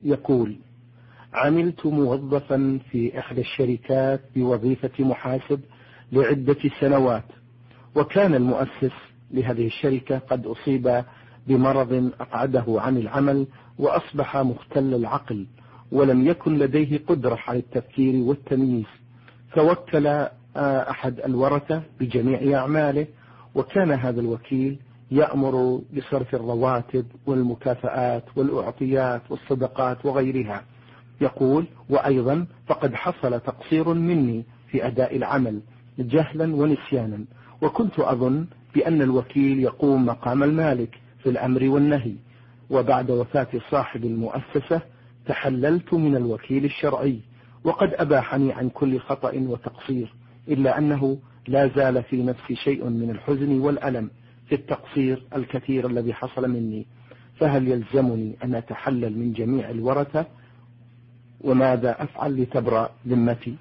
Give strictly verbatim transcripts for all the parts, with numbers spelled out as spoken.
يقول: عملت موظفا في إحدى الشركات بوظيفة محاسب لعدة سنوات، وكان المؤسس لهذه الشركة قد أصيب بمرض أقعده عن العمل وأصبح مختل العقل، ولم يكن لديه قدرة على التفكير والتمييز، فوكل أحد الورثة بجميع أعماله، وكان هذا الوكيل يأمر بصرف الرواتب والمكافآت والأعطيات والصدقات وغيرها. يقول: وأيضا فقد حصل تقصير مني في أداء العمل جهلا ونسيانا، وكنت أظن بأن الوكيل يقوم مقام المالك في الأمر والنهي، وبعد وفاة صاحب المؤسسة تحللت من الوكيل الشرعي، وقد أباحني عن كل خطأ وتقصير، إلا أنه لا زال في نفسي شيء من الحزن والألم في التقصير الكثير الذي حصل مني، فهل يلزمني أن أتحلل من جميع الورثة؟ وماذا أفعل لتبرأ ذمتي؟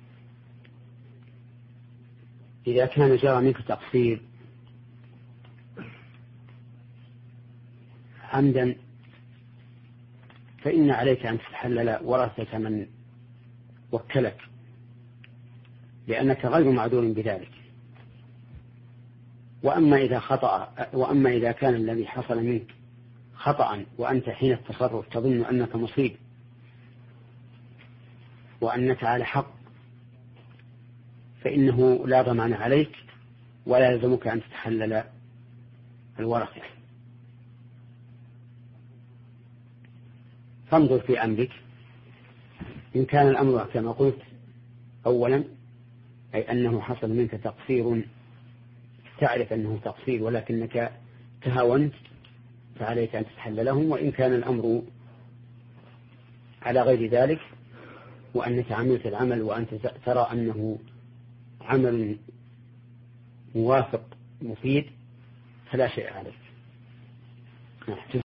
إذا كان جرى منك تقصير عمدا فإن عليك أن تتحلل ورثة من وكلك، لأنك غير معذور بذلك. وأما إذا خطأ وأما إذا كان الذي حصل منك خطأ وأنت حين التصرف تظن أنك مصيب وأنك على حق، فإنه لا ضمان عليك ولا يلزمك أن تتحلل الورثة. فانظر في أمرك، إن كان الأمر كما قلت أولا أي أنه حصل منك تقصير تعرف أنه تقصير ولكنك تهاونت فعليك أن تتحلله، وإن كان الأمر على غير ذلك وأنك عملت العمل وأنت ترى أنه عمل موافق مفيد فلا شيء عليك.